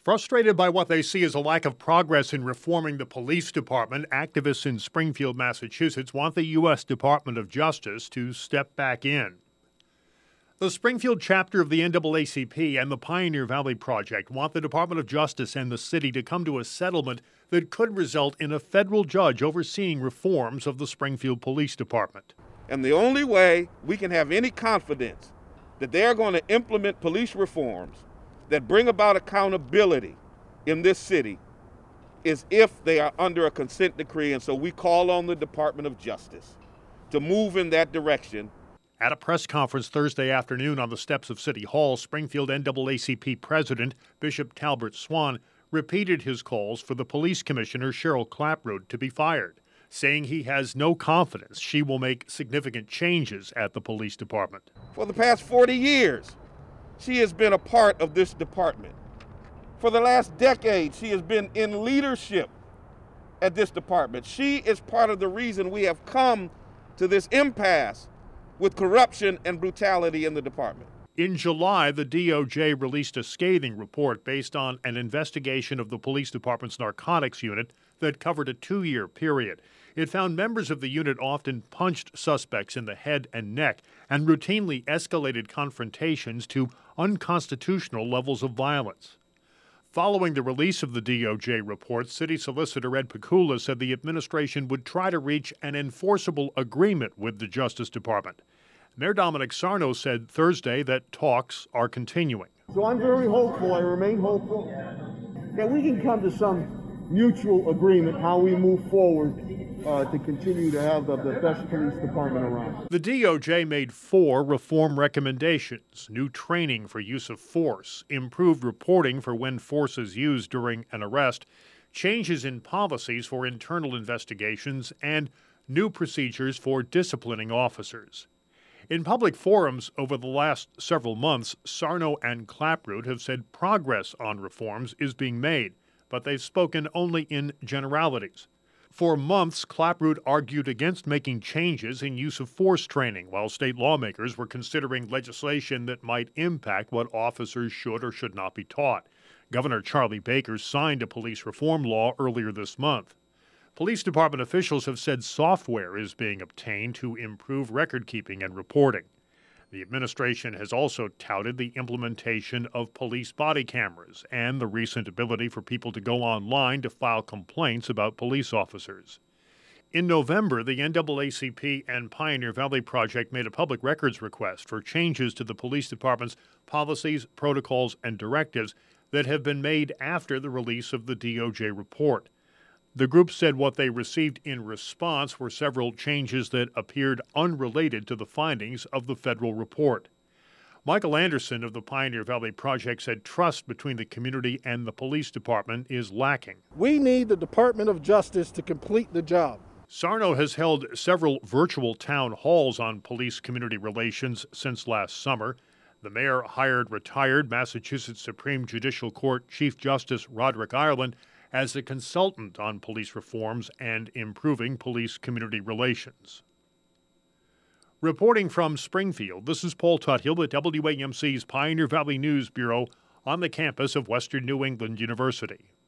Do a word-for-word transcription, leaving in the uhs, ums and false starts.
Frustrated by what they see as a lack of progress in reforming the police department, activists in Springfield, Massachusetts want the U S Department of Justice to step back in. The Springfield chapter of the N double A C P and the Pioneer Valley Project want the Department of Justice and the city to come to a settlement that could result in a federal judge overseeing reforms of the Springfield Police Department. And the only way we can have any confidence that they are going to implement police reforms that bring about accountability in this city is if they are under a consent decree. And so we call on the Department of Justice to move in that direction. At a press conference Thursday afternoon on the steps of City Hall, Springfield N double A C P President Bishop Talbert Swan repeated his calls for the police commissioner Cheryl Clapprood to be fired, saying he has no confidence she will make significant changes at the police department. For the past forty years, she has been a part of this department. For the last decade, she has been in leadership at this department. She is part of the reason we have come to this impasse with corruption and brutality in the department. In July, the D O J released a scathing report based on an investigation of the police department's narcotics unit that covered a two-year period. It found members of the unit often punched suspects in the head and neck and routinely escalated confrontations to unconstitutional levels of violence. Following the release of the D O J report, City Solicitor Ed Pikula said the administration would try to reach an enforceable agreement with the Justice Department. Mayor Dominic Sarno said Thursday that talks are continuing. So I'm very hopeful, I remain hopeful, that we can come to some mutual agreement how we move forward uh, to continue to have the, the best police department around. The D O J made four reform recommendations: new training for use of force, improved reporting for when force is used during an arrest, changes in policies for internal investigations, and new procedures for disciplining officers. In public forums over the last several months, Sarno and Clapprood have said progress on reforms is being made, but they've spoken only in generalities. For months, Clapprood argued against making changes in use of force training, while state lawmakers were considering legislation that might impact what officers should or should not be taught. Governor Charlie Baker signed a police reform law earlier this month. Police department officials have said software is being obtained to improve record-keeping and reporting. The administration has also touted the implementation of police body cameras and the recent ability for people to go online to file complaints about police officers. In November, the N double A C P and Pioneer Valley Project made a public records request for changes to the police department's policies, protocols, and directives that have been made after the release of the D O J report. The group said what they received in response were several changes that appeared unrelated to the findings of the federal report. Michael Anderson of the Pioneer Valley Project said trust between the community and the police department is lacking. We need the Department of Justice to complete the job. Sarno has held several virtual town halls on police-community relations since last summer. The mayor hired retired Massachusetts Supreme Judicial Court Chief Justice Roderick Ireland as a consultant on police reforms and improving police-community relations. Reporting from Springfield, this is Paul Tuthill at W A M C's Pioneer Valley News Bureau on the campus of Western New England University.